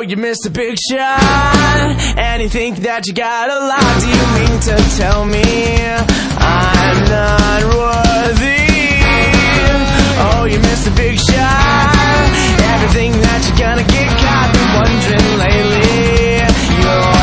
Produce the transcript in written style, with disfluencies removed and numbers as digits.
you missed a big shot, and you think that you got a lot. Do you mean to tell me I'm not worthy? Oh, you missed a big shot. Everything that you're gonna get caught. Been wondering lately, you're